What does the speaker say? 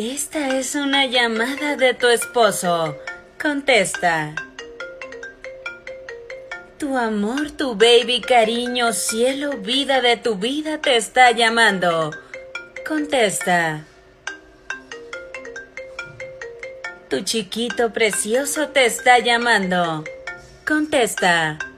Esta es una llamada de tu esposo. Contesta. Tu amor, tu baby, cariño, cielo, vida de tu vida te está llamando. Contesta. Tu chiquito precioso te está llamando. Contesta.